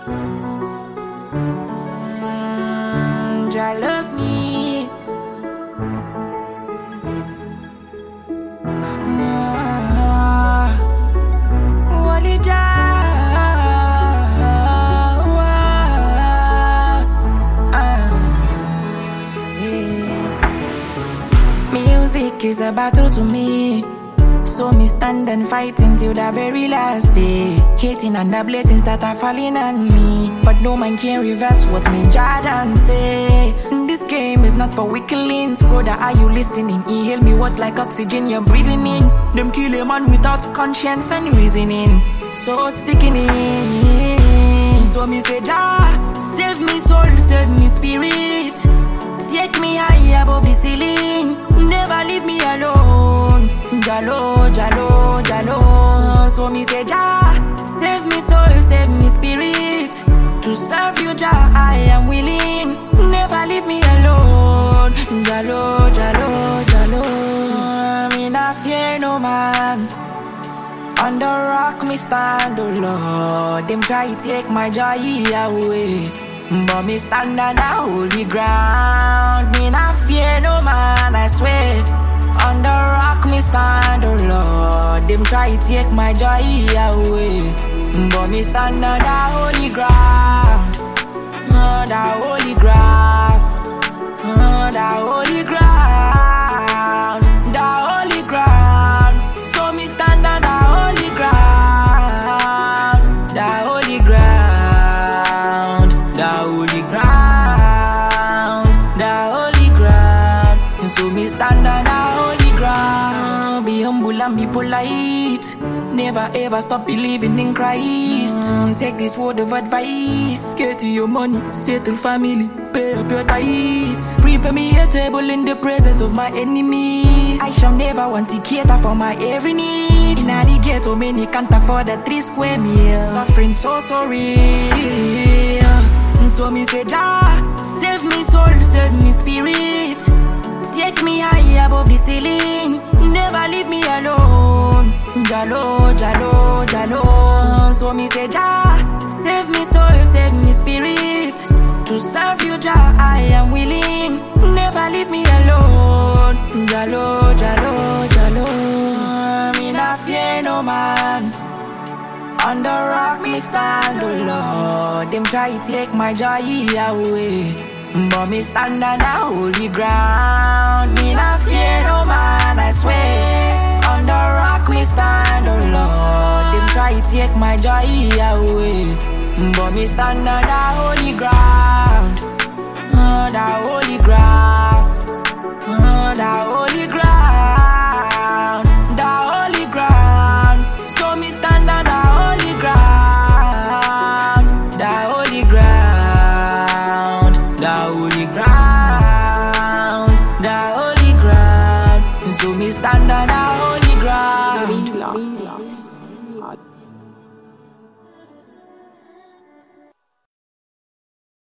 Jah love me. Only Music is a battle to me. So me stand and fight until the very last day. Hating on the blessings that are falling on me, but no man can reverse what me Jordan say. This game is not for weaklings. Brother, are you listening? Inhale me what's like oxygen you're breathing in. Them kill a man without conscience and reasoning. So sickening. So me say, Jah, save me soul, save me spirit. Take me high above the ceiling. Never leave me alone. Jalo, Jalo, Jalo. So me say, Jah, save me soul, save me spirit. To serve you, Jah, I am willing. Never leave me alone. Jalo, Jalo, Jalo. Me not fear no man. On the rock me stand, oh Lord. Them try to take my joy away, but me stand on the holy ground. Me not fear no man, I swear. On the rock me stand, oh Lord. Them try to take my joy away, but me stand on the holy ground. Oh, the holy ground. Oh, the holy ground. The holy ground. So me stand on the holy ground. The holy ground. The holy ground. The holy ground. So me stand on the holy ground. Be humble and be polite. Never ever stop believing in Christ. Take this word of advice. Get to your money, settle family, pay up your tithes. Prepare me a table in the presence of my enemies. I shall never want to cater for my every need. In the ghetto, many can't afford a 3 square meal. Suffering so real. So me say, Jah, save me soul, save me spirit. Take me high above the ceiling. Never leave me alone. Jalo, Jalo, Jalo. So me say, Jah, save me soul, save me spirit. To serve you, Jah, I am willing. Never leave me alone. Jalo, Jalo, Jalo. Me not fear no man. On the rock me stand, oh Lord. Them try to take my joy away, but me stand on the holy ground. Me not fear no man, I swear. On the rock me stand, oh Lord. Them try to take my joy away, but me stand on the holy ground. Oh, the holy ground. Oh, the holy ground. The holy ground. So me stand on the holy ground. The holy ground. The holy ground. The holy ground. So me stand on the holy ground.